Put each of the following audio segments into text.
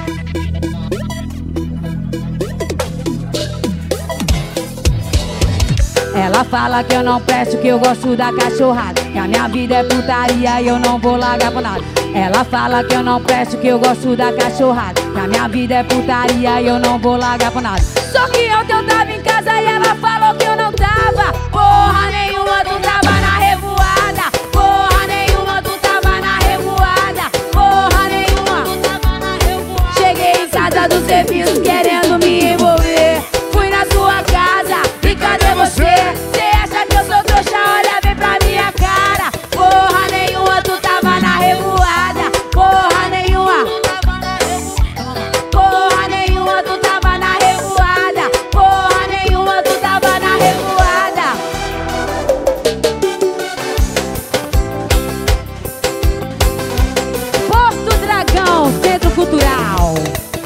Ela fala que eu não presto, que eu gosto da cachorrada, que a minha vida é putaria e eu não vou largar por nada. Ela fala que eu não presto, que eu gosto da cachorrada, que a minha vida é putaria e eu não vou largar por nada. Só que ontem eu tava em casa e ela falou que eu não tava. Porra nenhuma, tu tava na revoada. Porra nenhuma, tu tava na revoada. Porra nenhuma, tu tava na revoada. Cheguei em casa do serviço querendo me envolver. Fui na sua casa e cadê você? Cê acha que eu sou trouxa? Olha bem pra minha cara. Porra nenhuma, tu tava na revoada. Porra nenhuma, porra nenhuma, tu tava na revoada. Porra nenhuma, tu tava na revoada. Porto Dragão, Centro Cultural.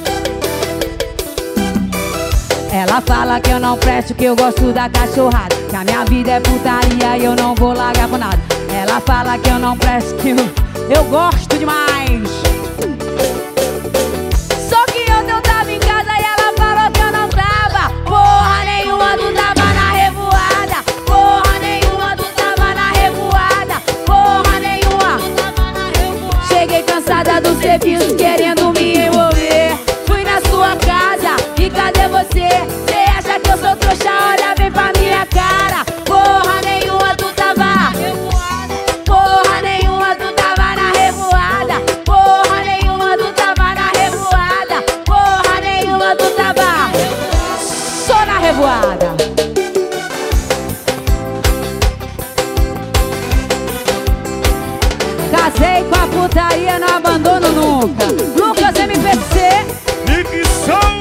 Ela fala que eu não presto, que eu gosto da cachorrada, que a minha vida é putaria e eu não vou largar por nada. Ela fala que eu não presto, que eu gosto demais. Só que ontem eu tava em casa e ela falou que eu não tava. Porra nenhuma, tu tava na revoada. Porra nenhuma, tu tava na revoada. Porra nenhuma, tu tava na revoada. Cheguei cansada do serviço querendo me envolver. Fui na sua casa e cadê você? Cê acha que eu sou trouxa? Olha bem pra minha cara. Porra nenhuma, tu tava revoada. Porra nenhuma, tu tava na revoada. Porra nenhuma, tu tava na revoada. Porra nenhuma, tu tava só na revoada. Casei com a putaria, não abandono nunca. Lucas MPC. Micção.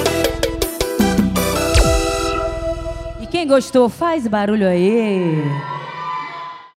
E quem gostou, faz barulho aí.